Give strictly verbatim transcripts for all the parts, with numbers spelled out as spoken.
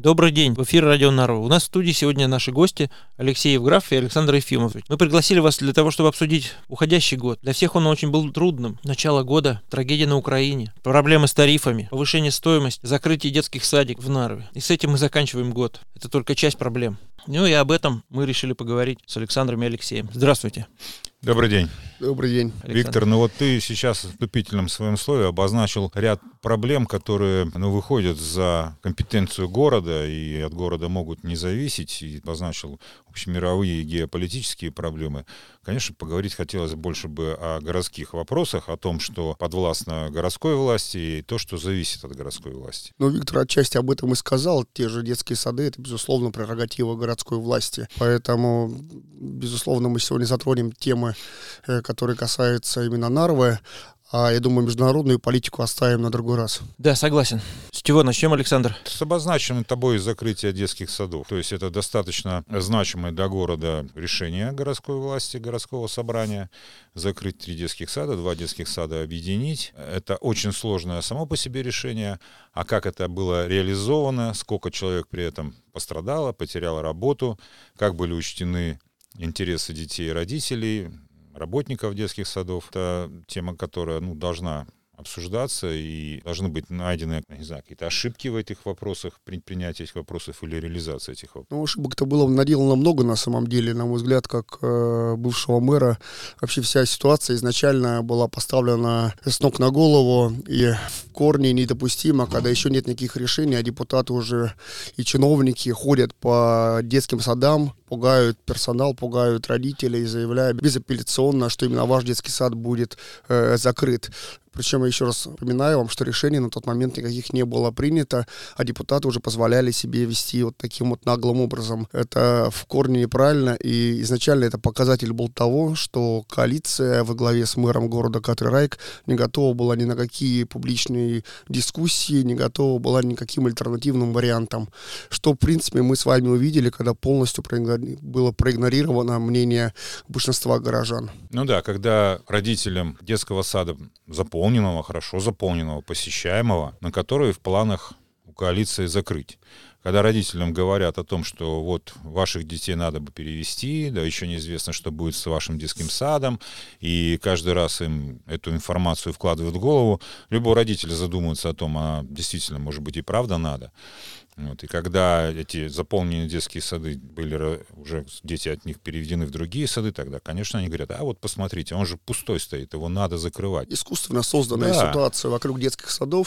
Добрый день, в эфире Радио Нарва. У нас в студии сегодня наши гости Алексей Евграфов и Александр Ефимов. Мы пригласили вас для того, чтобы обсудить уходящий год. Для всех он очень был трудным. Начало года, трагедия на Украине, проблемы с тарифами, повышение стоимости, закрытие детских садиков в Нарве. И с этим мы заканчиваем год. Это только часть проблем. Ну и об этом мы решили поговорить с Александром и Алексеем. Здравствуйте. Добрый день. Добрый день. Александр. Виктор, ну вот ты сейчас в вступительном своем слове обозначил ряд проблем, которые ну, выходят за компетенцию города и от города могут не зависеть, и обозначил общемировые и геополитические проблемы. Конечно, поговорить хотелось больше бы о городских вопросах, о том, что подвластно городской власти и то, что зависит от городской власти. Ну, Виктор отчасти об этом и сказал. Те же детские сады — это, безусловно, прерогатива городской власти. Поэтому, безусловно, мы сегодня затронем темы, которые касаются именно Нарвы. А я думаю, международную политику оставим на другой раз. Да, согласен. С чего начнем, Александр? С обозначенным тобой закрытие детских садов. То есть это достаточно значимое для города решение городской власти, городского собрания. Закрыть три детских сада, два детских сада объединить. Это очень сложное само по себе решение. А как это было реализовано, сколько человек при этом пострадало, потеряло работу, как были учтены интересы детей и родителей, работников детских садов. Это тема, которая ну, должна обсуждаться, и должны быть найдены, не знаю, какие-то ошибки в этих вопросах, при принятии этих вопросов или реализации этих вопросов. Ну, ошибок-то было наделано много, на самом деле. На мой взгляд, как э, бывшего мэра, вообще вся ситуация изначально была поставлена с ног на голову, и в корне недопустимо, когда еще нет никаких решений, а депутаты уже и чиновники ходят по детским садам, пугают персонал, пугают родителей, заявляя безапелляционно, что именно ваш детский сад будет э, закрыт. Причем я еще раз напоминаю вам, что решений на тот момент никаких не было принято, а депутаты уже позволяли себе вести вот таким вот наглым образом. Это в корне неправильно, и изначально это показатель был того, что коалиция во главе с мэром города Катрий Райк не готова была ни на какие публичные дискуссии, не готова была ни к каким альтернативным вариантам, что, в принципе, мы с вами увидели, когда полностью было проигнорировано мнение большинства горожан. Ну да, когда родителям детского сада заполненного, хорошо заполненного, посещаемого, на который в планах у коалиции закрыть. Когда родителям говорят о том, что вот ваших детей надо бы перевести, да еще неизвестно, что будет с вашим детским садом, и каждый раз им эту информацию вкладывают в голову, любой родитель задумывается о том, а действительно, может быть, и правда надо. Вот. И когда эти заполненные детские сады были, уже дети от них переведены в другие сады, тогда, конечно, они говорят, а вот посмотрите, он же пустой стоит, его надо закрывать. Искусственно созданная да. ситуация вокруг детских садов.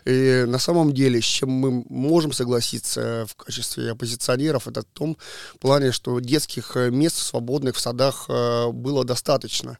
И на самом деле, с чем мы можем согласиться в качестве оппозиционеров, это в том плане, что детских мест свободных в садах было достаточно.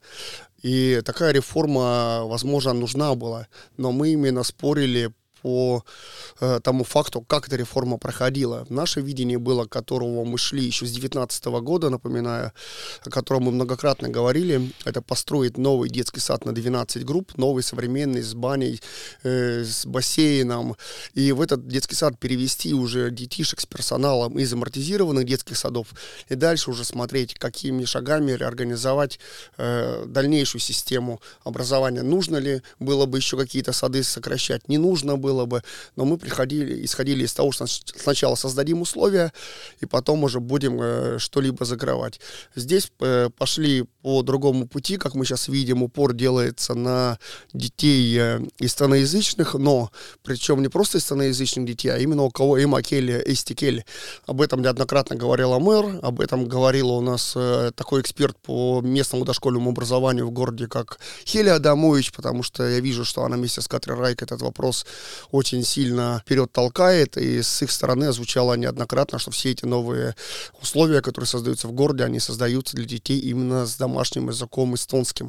И такая реформа, возможно, нужна была. Но мы именно спорили по э, тому факту, как эта реформа проходила. Наше видение было, к которому мы шли еще с две тысячи девятнадцатого года, напоминаю, о котором мы многократно говорили, это построить новый детский сад на двенадцать групп, новый, современный, с баней, э, с бассейном, и в этот детский сад перевести уже детишек с персоналом из амортизированных детских садов, и дальше уже смотреть, какими шагами реорганизовать э, дальнейшую систему образования. Нужно ли было бы еще какие-то сады сокращать, не нужно было бы, но мы приходили, исходили из того, что сначала создадим условия, и потом уже будем э, что-либо закрывать. Здесь э, пошли по другому пути, как мы сейчас видим, упор делается на детей э, истаноязычных, но причем не просто истаноязычных детей, а именно у кого имакели, эстикели. Об этом неоднократно говорила мэр, об этом говорил у нас э, такой эксперт по местному дошкольному образованию в городе, как Хелия Адамович, потому что я вижу, что она вместе с Катрий Райк этот вопрос очень сильно вперед толкает, и с их стороны звучало неоднократно, что все эти новые условия, которые создаются в городе, они создаются для детей именно с домашним языком эстонским.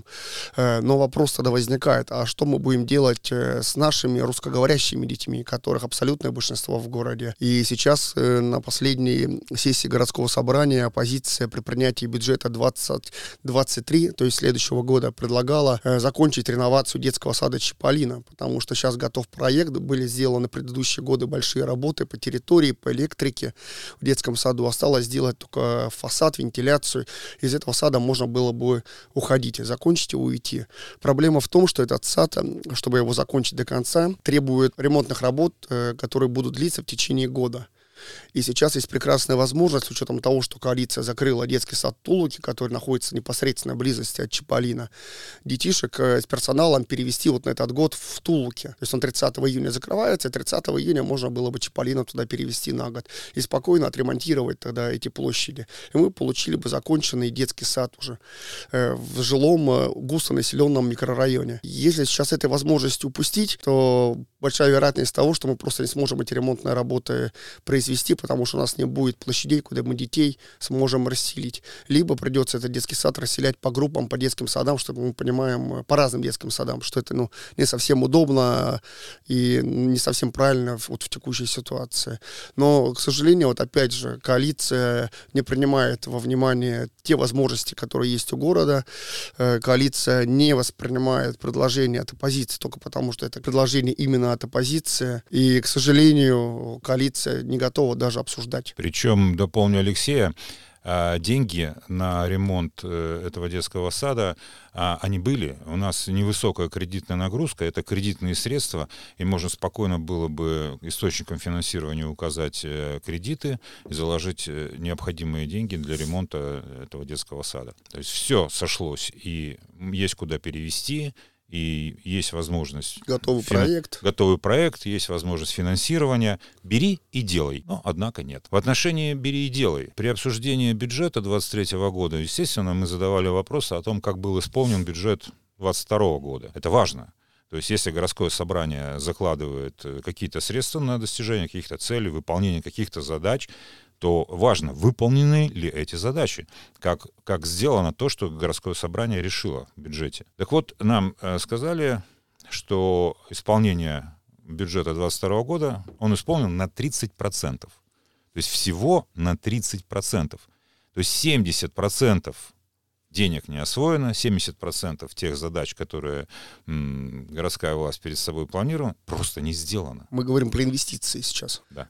Но вопрос тогда возникает, а что мы будем делать с нашими русскоговорящими детьми, которых абсолютное большинство в городе? И сейчас на последней сессии городского собрания оппозиция при принятии бюджета двадцать двадцать три, то есть следующего года, предлагала закончить реновацию детского сада Чиполлино, потому что сейчас готов проект, были сделаны предыдущие годы большие работы по территории, по электрике в детском саду. Осталось сделать только фасад, вентиляцию. Из этого сада можно было бы уходить, закончить и уйти. Проблема в том, что этот сад, чтобы его закончить до конца, требует ремонтных работ, которые будут длиться в течение года. И сейчас есть прекрасная возможность, с учетом того, что коалиция закрыла детский сад Тулуки, который находится в непосредственной близости от Чаполина, детишек с персоналом перевести вот на этот год в Тулуки. То есть он тридцатого июня закрывается, и тридцатого июня можно было бы Чаполина туда перевести на год и спокойно отремонтировать тогда эти площади. И мы получили бы законченный детский сад уже э, в жилом э, густонаселенном микрорайоне. Если сейчас этой возможности упустить, то большая вероятность того, что мы просто не сможем эти ремонтные работы произвести, потому что у нас не будет площадей, куда мы детей сможем расселить. Либо придется этот детский сад расселять по группам, по детским садам, чтобы мы понимаем, по разным детским садам, что это ну, не совсем удобно и не совсем правильно вот в текущей ситуации. Но, к сожалению, вот опять же, коалиция не принимает во внимание те возможности, которые есть у города. Коалиция не воспринимает предложение от оппозиции только потому, что это предложение именно от оппозиции. И, к сожалению, коалиция не готова даже обсуждать. Причем, дополню Алексея, деньги на ремонт этого детского сада, они были. У нас невысокая кредитная нагрузка, это кредитные средства, и можно спокойно было бы источником финансирования указать кредиты и заложить необходимые деньги для ремонта этого детского сада. То есть все сошлось, и есть куда перевести, и есть возможность... Готовый фин... проект. Готовый проект, есть возможность финансирования. Бери и делай. Но, однако, нет. В отношении «бери и делай». При обсуждении бюджета двадцать третьего года, естественно, мы задавали вопросы о том, как был исполнен бюджет двадцать второго года. Это важно. То есть, если городское собрание закладывает какие-то средства на достижение каких-то целей, выполнение каких-то задач, то важно, выполнены ли эти задачи, как, как сделано то, что городское собрание решило в бюджете. Так вот, нам э, сказали, что исполнение бюджета двадцать второго года, он исполнен на тридцать процентов. То есть всего на тридцать процентов. То есть семьдесят процентов денег не освоено, семьдесят процентов тех задач, которые м, городская власть перед собой планировала, просто не сделано. Мы говорим про инвестиции сейчас. Да.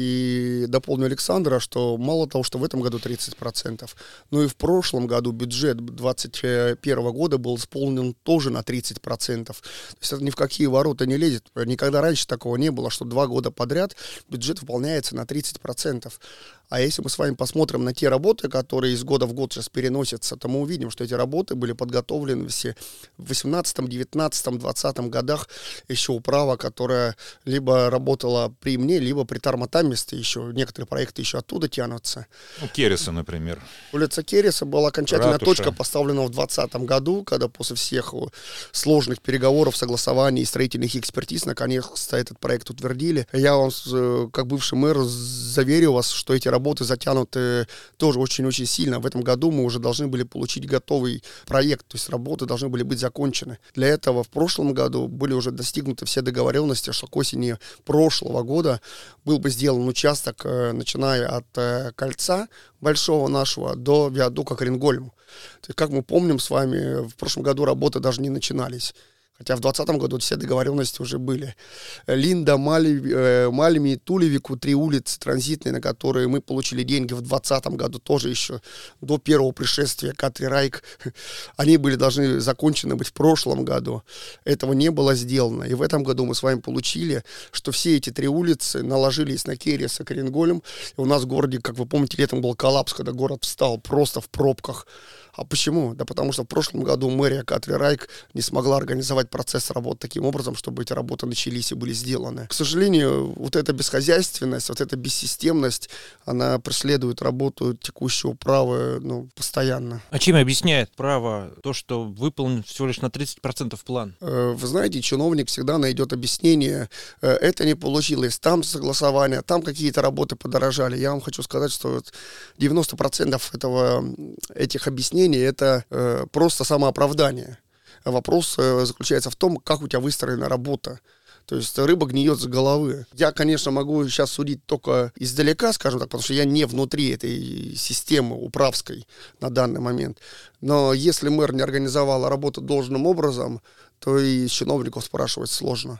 И дополню Александра, что мало того, что в этом году тридцать процентов, но и в прошлом году бюджет двадцать первого года был исполнен тоже на тридцать процентов. То есть это ни в какие ворота не лезет. Никогда раньше такого не было, что два года подряд бюджет выполняется на тридцать процентов. А если мы с вами посмотрим на те работы, которые из года в год сейчас переносятся, то мы увидим, что эти работы были подготовлены все в восемнадцатом, девятнадцатом, двадцатом годах еще управа, которая либо работала при мне, либо при Тарматаместе, еще некоторые проекты еще оттуда тянутся. Ну, Кереса, например. Улица Кереса была окончательная Ратуша. точка поставлена в двадцатом году, когда после всех сложных переговоров, согласований и строительных экспертиз наконец-то этот проект утвердили. Я вам, как бывший мэр, заверю вас, что эти работы затянуты тоже очень-очень сильно. В этом году мы уже должны были получить готовый проект, то есть работы должны были быть закончены. Для этого в прошлом году были уже достигнуты все договоренности, что к осени прошлого года был бы сделан участок, начиная от кольца большого нашего до виадука Коренгольм. То есть, как мы помним с вами, в прошлом году работы даже не начинались. Хотя в двадцатом году все договоренности уже были. Линда, Мальми, Мальми, Тулевику, три улицы транзитные, на которые мы получили деньги в двадцатом году, тоже еще до первого пришествия Катри Райк. Они были должны закончены быть в прошлом году. Этого не было сделано. И в этом году мы с вами получили, что все эти три улицы наложились на Керес и Коренгольм. И у нас в городе, как вы помните, летом был коллапс, когда город встал просто в пробках. А почему? Да потому что в прошлом году мэрия Катри Райк не смогла организовать процесс работ таким образом, чтобы эти работы начались и были сделаны. К сожалению, вот эта бесхозяйственность, вот эта бессистемность, она преследует работу текущего управы ну, постоянно. А чем объясняет право то, что выполнен всего лишь на тридцать процентов план? Вы знаете, чиновник всегда найдет объяснение. Это не получилось, там согласование, там какие-то работы подорожали. Я вам хочу сказать, что девяносто процентов этого, этих объяснений это э, просто самооправдание. Вопрос э, заключается в том, как у тебя выстроена работа. То есть рыба гниет с головы. Я, конечно, могу сейчас судить только издалека, скажем так, потому что я не внутри этой системы управской на данный момент. Но если мэр не организовал работу должным образом, то и с чиновников спрашивать сложно.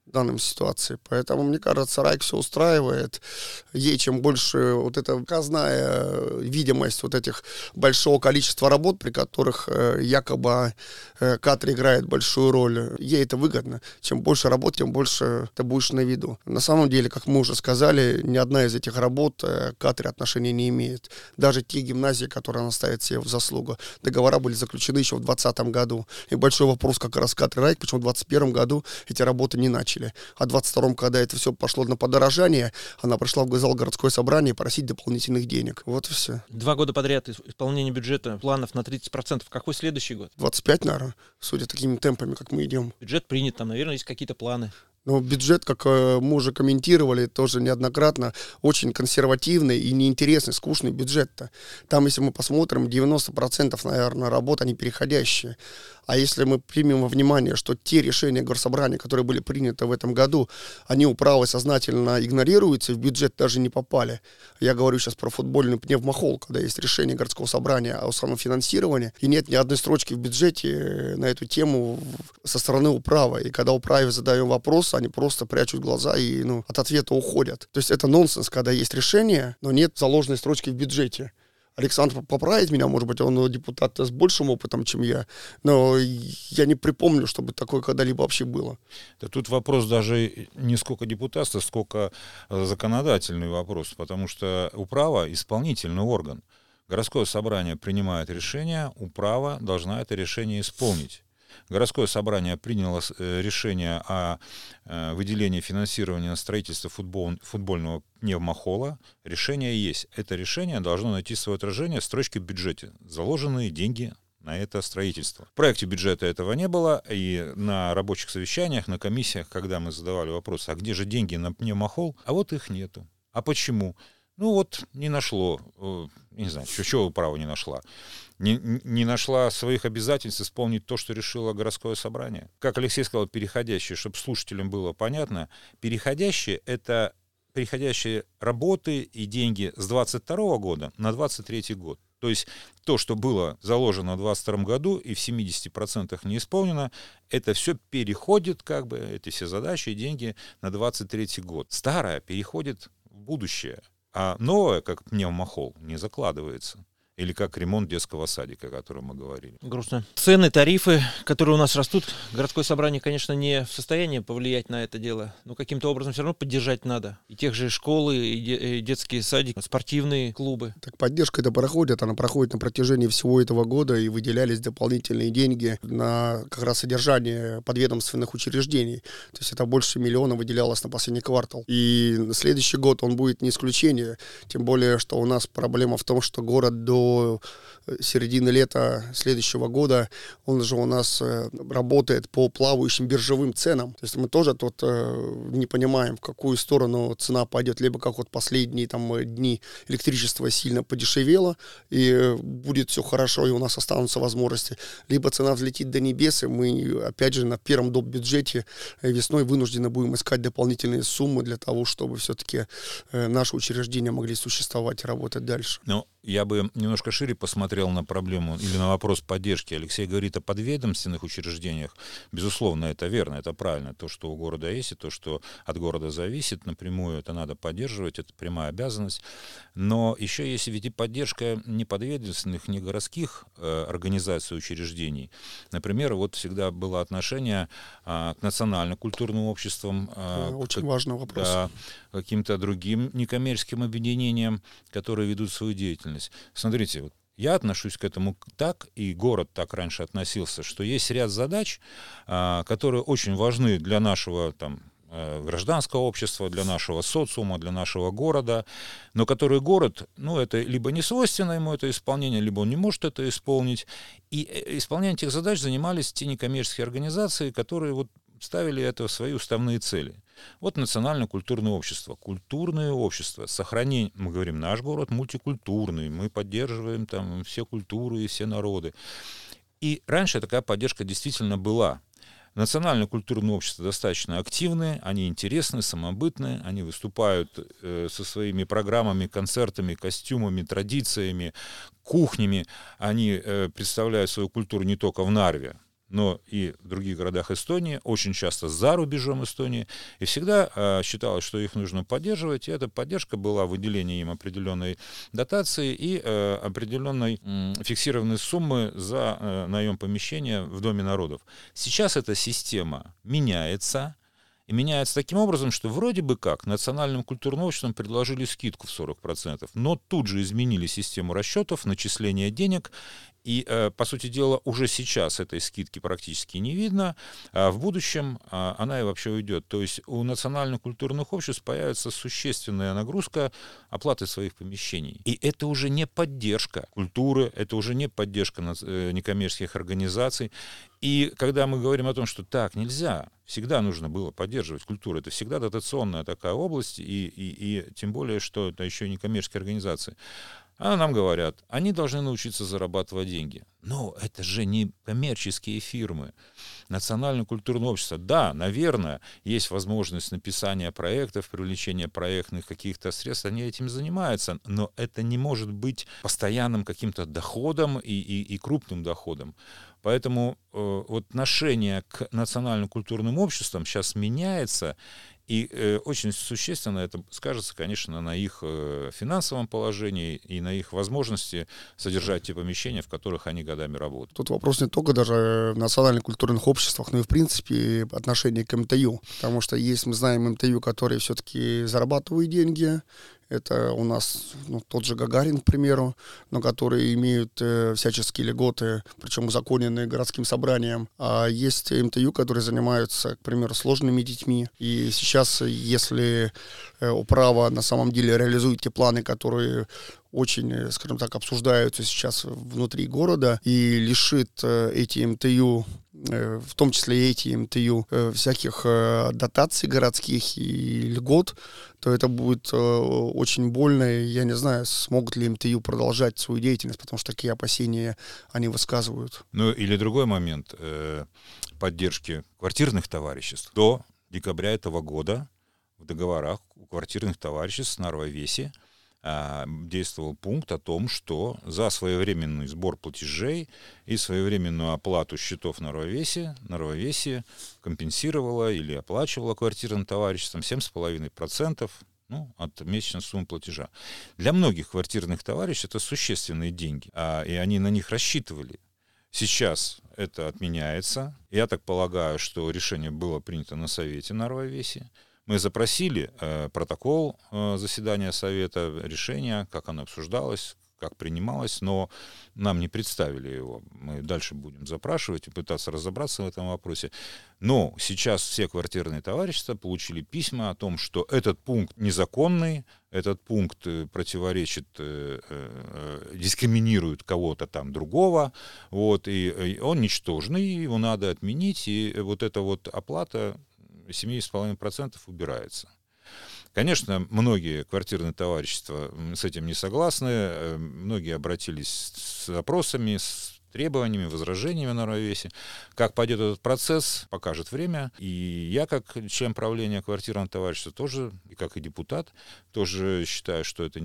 в данной ситуации. Поэтому, мне кажется, Райк все устраивает. Ей чем больше вот эта показная видимость вот этих большого количества работ, при которых э, якобы э, Катар играет большую роль, ей это выгодно. Чем больше работ, тем больше ты будешь на виду. На самом деле, как мы уже сказали, ни одна из этих работ э, к Катару отношения не имеет. Даже те гимназии, которые она ставит себе в заслугу. Договора были заключены еще в двадцатом году. И большой вопрос как раз Катар и Райк, почему в двадцать первом году эти работы не начали. А в двадцать втором, когда это все пошло на подорожание, она пришла в зал городское собрание просить дополнительных денег. Вот и все. Два года подряд исполнение бюджета, планов на тридцать процентов. Какой следующий год? двадцать пять, наверное, судя такими темпами, как мы идем. Бюджет принят, там, наверное, есть какие-то планы. Но бюджет, как мы уже комментировали тоже неоднократно, очень консервативный и неинтересный, скучный бюджет-то. Там, если мы посмотрим, девяносто процентов, наверное, работ, они переходящие. А если мы примем во внимание, что те решения горсобрания, которые были приняты в этом году, они управой сознательно игнорируются, в бюджет даже не попали. Я говорю сейчас про футбольный пневмохол, когда есть решение городского собрания о самофинансировании, и нет ни одной строчки в бюджете на эту тему со стороны управы. И когда управе задаем вопрос, они просто прячут глаза и ну, от ответа уходят. То есть это нонсенс, когда есть решение, но нет заложенной строчки в бюджете. Александр поправит меня, может быть, он депутат с большим опытом, чем я, но я не припомню, чтобы такое когда-либо вообще было. Да тут вопрос даже не сколько депутатства, сколько законодательный вопрос, потому что управа — исполнительный орган. Городское собрание принимает решение, управа должна это решение исполнить. Городское собрание приняло решение о выделении финансирования на строительство футбол, футбольного пневмохола. Решение есть. Это решение должно найти свое отражение в строчке в бюджете. Заложенные деньги на это строительство. В проекте бюджета этого не было, и на рабочих совещаниях, на комиссиях, когда мы задавали вопрос, а где же деньги на пневмохол, а вот их нету. А почему? Ну вот не нашло, не знаю, чего управа не нашла. Не, не нашла своих обязательств исполнить то, что решило городское собрание. Как Алексей сказал, переходящие, чтобы слушателям было понятно, переходящие — это переходящие работы и деньги с двадцать второго года на двадцать третий год. То есть то, что было заложено в двадцать втором году и в семидесяти процентах не исполнено, это все переходит, как бы, эти все задачи и деньги на двадцать третий год. Старое переходит в будущее, а новое, как пневмохол, не закладывается. Или как ремонт детского садика, о котором мы говорили. Грустно. Цены, тарифы, которые у нас растут, городское собрание, конечно, не в состоянии повлиять на это дело, но каким-то образом все равно поддержать надо. И тех же школы, и, де- и детские садики, спортивные клубы. Так поддержка это проходит, она проходит на протяжении всего этого года, и выделялись дополнительные деньги на как раз содержание подведомственных учреждений. То есть это больше миллиона выделялось на последний квартал. И на следующий год он будет не исключение, тем более, что у нас проблема в том, что город до середины лета следующего года, он же у нас э, работает по плавающим биржевым ценам. То есть мы тоже тут э, не понимаем, в какую сторону цена пойдет. Либо как вот последние там дни электричество сильно подешевело, и э, будет все хорошо, и у нас останутся возможности. Либо цена взлетит до небес, и мы, опять же, на первом доп. Бюджете э, весной вынуждены будем искать дополнительные суммы для того, чтобы все-таки э, наши учреждения могли существовать и работать дальше. Ну, я бы немножко шире посмотрел на проблему или на вопрос поддержки. Алексей говорит о подведомственных учреждениях. Безусловно, это верно, это правильно. То, что у города есть, и то, что от города зависит напрямую, это надо поддерживать, это прямая обязанность. Но еще есть ведь и поддержка не подведомственных, не городских э, организаций, учреждений. Например, вот всегда было отношение э, к национально-культурным обществам. Э, Очень к, важный вопрос. Да, каким-то другим некоммерческим объединениям, которые ведут свою деятельность. Смотрите, вот я отношусь к этому так, и город так раньше относился, что есть ряд задач, а, которые очень важны для нашего там, гражданского общества, для нашего социума, для нашего города, но которые город, ну, это либо не свойственно ему это исполнение, либо он не может это исполнить. И исполнением этих задач занимались те некоммерческие организации, которые вот ставили это в свои уставные цели. Вот национально-культурное общество. Культурное общество. Сохранение, мы говорим, наш город мультикультурный, мы поддерживаем там все культуры и все народы. И раньше такая поддержка действительно была. Национально-культурные общества достаточно активные, они интересны, самобытные, они выступают э, со своими программами, концертами, костюмами, традициями, кухнями. Они э, представляют свою культуру не только в Нарве, но и в других городах Эстонии, очень часто за рубежом Эстонии, и всегда э, считалось, что их нужно поддерживать, и эта поддержка была выделение им определенной дотации и э, определенной э, фиксированной суммы за э, наем помещения в Доме народов. Сейчас эта система меняется, и меняется таким образом, что вроде бы как национальным культурным обществам предложили скидку в сорок процентов, но тут же изменили систему расчетов, начисления денег, и, э, по сути дела, уже сейчас этой скидки практически не видно, а в будущем а, она и вообще уйдет. То есть у национальных культурных обществ появится существенная нагрузка оплаты своих помещений. И это уже не поддержка культуры, это уже не поддержка э, некоммерческих организаций. И когда мы говорим о том, что так нельзя, всегда нужно было поддерживать культуру, это всегда дотационная такая область, и, и, и тем более, что это еще и некоммерческие организации. А нам говорят, они должны научиться зарабатывать деньги. Но это же не коммерческие фирмы. Национальное культурное общество, да, наверное, есть возможность написания проектов, привлечения проектных каких-то средств, они этим занимаются, но это не может быть постоянным каким-то доходом и, и, и крупным доходом. Поэтому э, вот отношение к национальным культурным обществам сейчас меняется, и э, очень существенно это скажется, конечно, на их э, финансовом положении и на их возможности содержать те помещения, в которых они годами работают. Тут вопрос не только даже в национальных культурных обществах, но и, в принципе, отношение к эм тэ ю. Потому что есть, мы знаем, эм тэ ю, которые все-таки зарабатывают деньги. Это у нас ну, тот же Гагарин, к примеру, но которые имеют э, всяческие льготы, причем узаконенные городским собранием. А есть эм тэ ю, которые занимаются, к примеру, сложными детьми. И сейчас, если э, управа на самом деле реализует те планы, которые очень, скажем так, обсуждаются сейчас внутри города, и лишит э, эти эм тэ ю, э, в том числе и эти эм тэ ю, э, всяких э, дотаций городских и льгот, то это будет э, очень больно, и я не знаю, смогут ли эм тэ ю продолжать свою деятельность, потому что такие опасения они высказывают. Ну или другой момент э, поддержки квартирных товариществ. До декабря этого года в договорах у квартирных товариществ с Нарва-Веси действовал пункт о том, что за своевременный сбор платежей и своевременную оплату счетов Нарва-Веси Нарва-Веси компенсировала или оплачивала квартирным товариществам семь целых пять десятых процента ну, от месячной суммы платежа. Для многих квартирных товарищей это существенные деньги, а, и они на них рассчитывали. Сейчас это отменяется. Я так полагаю, что решение было принято на совете Нарва-Веси. Мы запросили э, протокол э, заседания совета, решение, как оно обсуждалось, как принималось, но нам не представили его. Мы дальше будем запрашивать и пытаться разобраться в этом вопросе. Но сейчас все квартирные товарищества получили письма о том, что этот пункт незаконный, этот пункт противоречит, э, э, дискриминирует кого-то там другого, вот, и, и он ничтожный, его надо отменить, и вот эта вот оплата семь целых пять десятых процента убирается. Конечно, многие квартирные товарищества с этим не согласны, многие обратились с запросами, с требованиями, возражениями на Нарва-Веси. Как пойдет этот процесс, покажет время. И я, как член правления квартирного товарищества, тоже, и как и депутат, тоже считаю, что это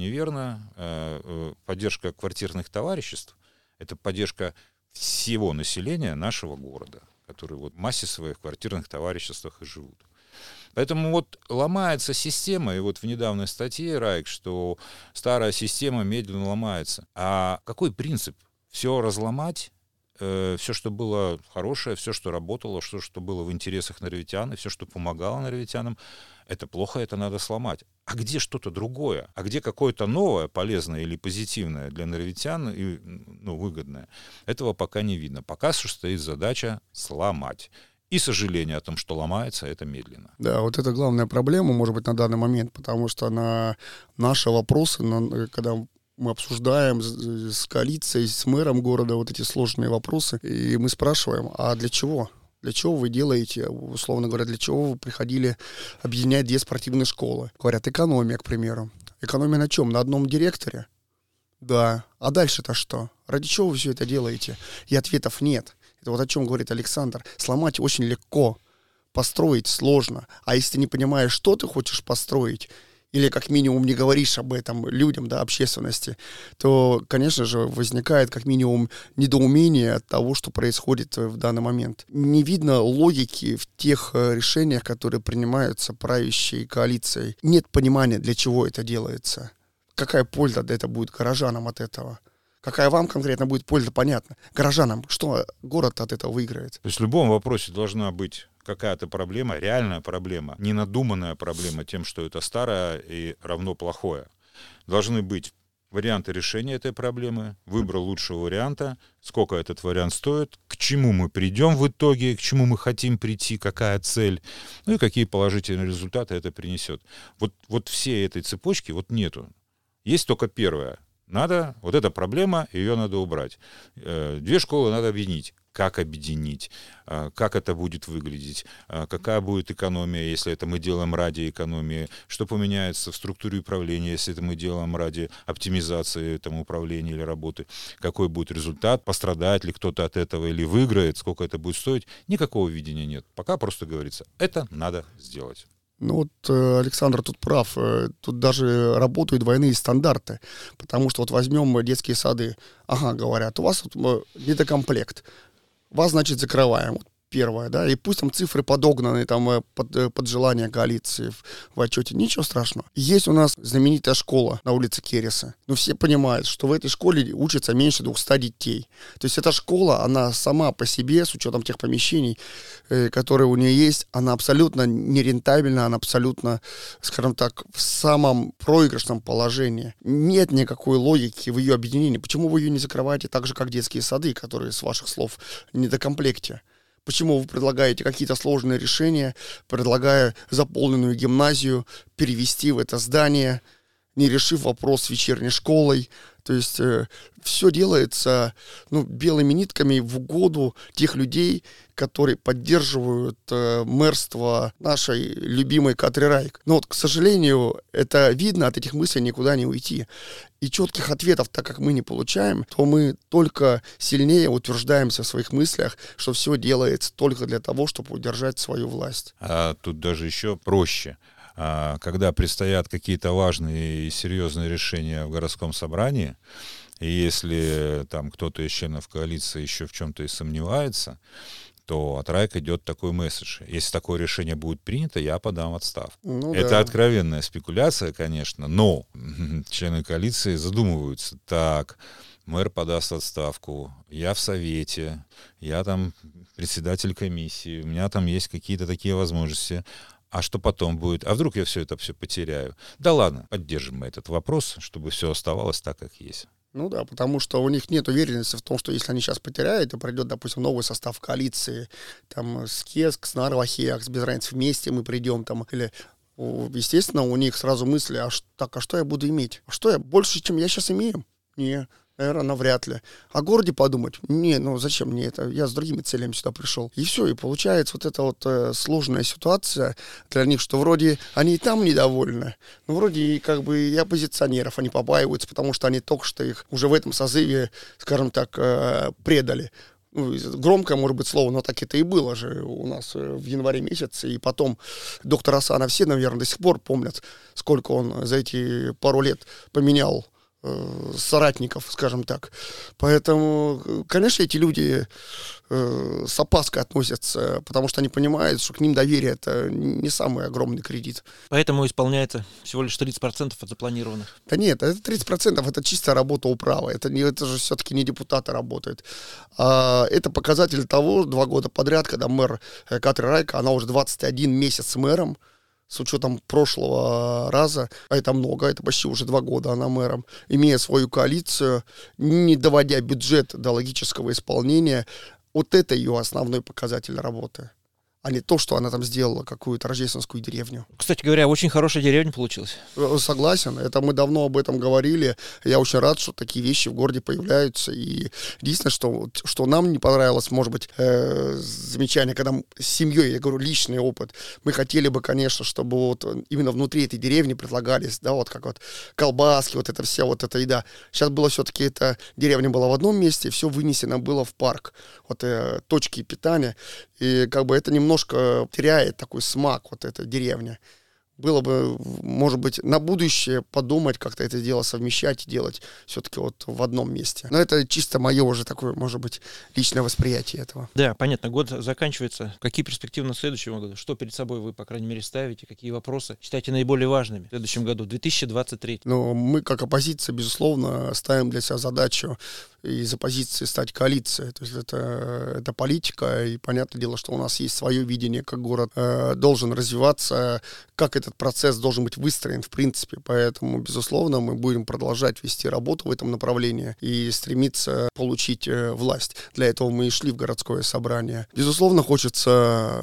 неверно. Поддержка квартирных товариществ — это поддержка всего населения нашего города, которые вот в массе своих в квартирных товариществах и живут. Поэтому вот ломается система, и вот в недавней статье Райк, что старая система медленно ломается. А какой принцип? Все разломать, э, все, что было хорошее, все, что работало, все, что было в интересах нарвитян, и все, что помогало нарвитянам, это плохо, это надо сломать. А где что-то другое? А где какое-то новое, полезное или позитивное для нарвитян и ну, выгодное? Этого пока не видно. Пока что стоит задача сломать. И сожаление о том, что ломается, это медленно. Да, вот это главная проблема, может быть, на данный момент, потому что на наши вопросы, на, когда мы обсуждаем с, с коалицией, с мэром города вот эти сложные вопросы, и мы спрашиваем, а для чего? Для чего вы делаете, условно говоря, для чего вы приходили объединять две спортивные школы? Говорят, экономия, к примеру. Экономия на чем? На одном директоре? Да. А дальше-то что? Ради чего вы все это делаете? И ответов нет. Это вот о чем говорит Александр. Сломать очень легко, построить сложно. А если ты не понимаешь, что ты хочешь построить, или как минимум не говоришь об этом людям, да, общественности, то, конечно же, возникает как минимум недоумение от того, что происходит в данный момент. Не видно логики в тех решениях, которые принимаются правящей коалицией. Нет понимания, для чего это делается. Какая польза для этого будет горожанам от этого? Какая вам конкретно будет польза, понятно. Горожанам, что город от этого выиграет? То есть в любом вопросе должна быть какая-то проблема, реальная проблема, не надуманная проблема тем, что это старое и равно плохое. Должны быть варианты решения этой проблемы, выбор лучшего варианта, сколько этот вариант стоит, к чему мы придем в итоге, к чему мы хотим прийти, какая цель, ну и какие положительные результаты это принесет. Вот, вот всей этой цепочки вот нету. Есть только первое. Надо, вот эта проблема, ее надо убрать. Две школы надо объединить. Как объединить? Как это будет выглядеть? Какая будет экономия, если это мы делаем ради экономии? Что поменяется в структуре управления, если это мы делаем ради оптимизации там, управления или работы? Какой будет результат? Пострадает ли кто-то от этого или выиграет? Сколько это будет стоить? Никакого видения нет. Пока просто говорится, это надо сделать. Ну вот Александр тут прав. Тут даже работают двойные стандарты. Потому что вот возьмем детские сады. Ага, говорят, у вас вот недокомплект. Вас, значит, закрываем. Вот первое, да, и пусть там цифры подогнаны там под, под желание коалиции в, в отчете, ничего страшного. Есть у нас знаменитая школа на улице Кереса, но все понимают, что в этой школе учатся меньше двухсот детей. То есть эта школа, она сама по себе, с учетом тех помещений, э, которые у нее есть, она абсолютно нерентабельна, она абсолютно, скажем так, в самом проигрышном положении. Нет никакой логики в ее объединении. Почему вы ее не закрываете так же, как детские сады, которые, с ваших слов, в недокомплекте? Почему вы предлагаете какие-то сложные решения, предлагая заполненную гимназию перевести в это здание, не решив вопрос с вечерней школой? То есть э, все делается ну, белыми нитками в угоду тех людей, которые поддерживают э, мэрство нашей любимой Катры Райк. Но вот, к сожалению, это видно, от этих мыслей никуда не уйти. И четких ответов, так как мы не получаем, то мы только сильнее утверждаемся в своих мыслях, что все делается только для того, чтобы удержать свою власть. А тут даже еще проще. Когда предстоят какие-то важные и серьезные решения в городском собрании, и если там кто-то из членов коалиции еще в чем-то и сомневается, то от Райка идет такой месседж. Если такое решение будет принято, я подам отставку. Ну, это да. Откровенная спекуляция, конечно, но члены коалиции задумываются. Так, мэр подаст отставку, я в совете, я там председатель комиссии, у меня там есть какие-то такие возможности. А что потом будет? А вдруг я все это все потеряю? Да ладно, поддержим мы этот вопрос, чтобы все оставалось так, как есть. Ну да, потому что у них нет уверенности в том, что если они сейчас потеряют, то придет, допустим, новый состав коалиции, там, с Кеск, с Нарвахиах, с без разницы, вместе мы придем, там, или, естественно, у них сразу мысли, а что, так, а что я буду иметь? А что я, больше, чем я сейчас имею? Не, наверное, навряд ли. О городе подумать? Не, ну зачем мне это? Я с другими целями сюда пришел. И все, и получается вот эта вот э, сложная ситуация для них, что вроде они и там недовольны, но вроде и как бы и оппозиционеров они побаиваются, потому что они только что их уже в этом созыве, скажем так, э, предали. Ну, громкое, может быть, слово, но так это и было же у нас в январе месяце. И потом доктор Асана все, наверное, до сих пор помнят, сколько он за эти пару лет поменял соратников, скажем так. Поэтому, конечно, эти люди э, с опаской относятся, потому что они понимают, что к ним доверие — это не самый огромный кредит. Поэтому исполняется всего лишь тридцать процентов от запланированных. Да нет, это тридцать процентов это чистая работа управы. Это, не, это же все-таки не депутаты работают. А это показатель того, два года подряд, когда мэр Катры Райк, она уже двадцать один месяц мэром, с учетом прошлого раза, а это много, это почти уже два года она мэром, имея свою коалицию, не доводя бюджет до логического исполнения, вот это ее основной показатель работы, а не то, что она там сделала какую-то рождественскую деревню. Кстати говоря, очень хорошая деревня получилась. Согласен, это мы давно об этом говорили. Я очень рад, что такие вещи в городе появляются. И единственное, что, что нам не понравилось, может быть, э, замечание, когда мы, с семьей, я говорю, личный опыт. Мы хотели бы, конечно, чтобы вот именно внутри этой деревни предлагались, да, вот как вот колбаски, вот это вся вот эта еда. Сейчас было все-таки, эта деревня была в одном месте, и все вынесено было в парк. Вот э, точки питания. И как бы это немножко теряет такой смак, вот эта деревня. было бы, может быть, на будущее подумать, как-то это дело совмещать и делать все-таки вот в одном месте. Но это чисто мое уже такое, может быть, личное восприятие этого. Да, понятно, год заканчивается. Какие перспективы на следующем году? Что перед собой вы, по крайней мере, ставите? Какие вопросы считаете наиболее важными в следующем году, две тысячи двадцать третьем? Но мы, как оппозиция, безусловно, ставим для себя задачу из оппозиции стать коалицией. То есть это, это политика, и понятное дело, что у нас есть свое видение, как город э, должен развиваться, как этот процесс должен быть выстроен, в принципе. Поэтому, безусловно, мы будем продолжать вести работу в этом направлении и стремиться получить э, власть. Для этого мы и шли в городское собрание. Безусловно, хочется,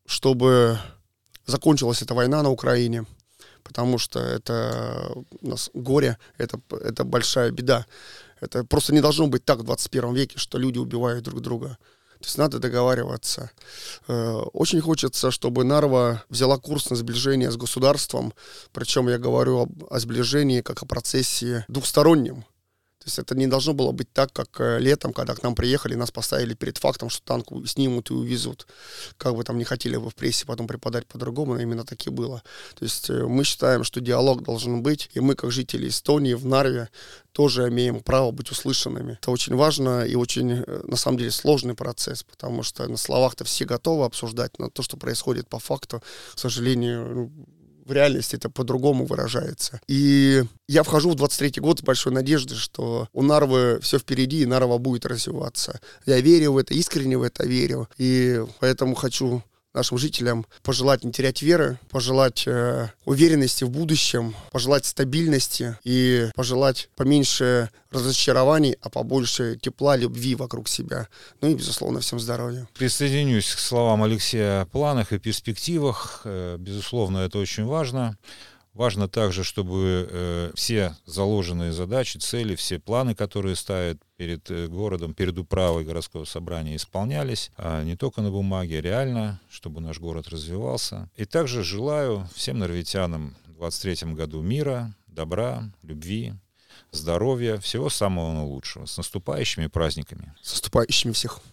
чтобы закончилась эта война на Украине, потому что это у нас горе, это, это большая беда. Это просто не должно быть так в двадцать первом веке, что люди убивают друг друга. То есть надо договариваться. Очень хочется, чтобы Нарва взяла курс на сближение с государством, причем я говорю об, о сближении как о процессе двухстороннем. То есть это не должно было быть так, как летом, когда к нам приехали, нас поставили перед фактом, что танк снимут и увезут. Как бы там не хотели бы в прессе потом преподать по-другому, но именно так и было. То есть мы считаем, что диалог должен быть, и мы, как жители Эстонии в Нарве, тоже имеем право быть услышанными. Это очень важно и очень, на самом деле, сложный процесс, потому что на словах-то все готовы обсуждать, но то, что происходит по факту, к сожалению, в реальности это по-другому выражается. И я вхожу в двадцать третий год с большой надеждой, что у Нарвы все впереди, и Нарва будет развиваться. Я верю в это, искренне в это верю. И поэтому хочу нашим жителям пожелать не терять веры, пожелать э, уверенности в будущем, пожелать стабильности и пожелать поменьше разочарований, а побольше тепла, любви вокруг себя. Ну и, безусловно, всем здоровья. Присоединюсь к словам Алексея о планах и перспективах. Безусловно, это очень важно. Важно также, чтобы э, все заложенные задачи, цели, все планы, которые ставят перед э, городом, перед управой городского собрания, исполнялись, а не только на бумаге, а реально, чтобы наш город развивался. И также желаю всем нарвитянам в двадцать третьем году мира, добра, любви, здоровья, всего самого наилучшего. С наступающими праздниками. С наступающими всех.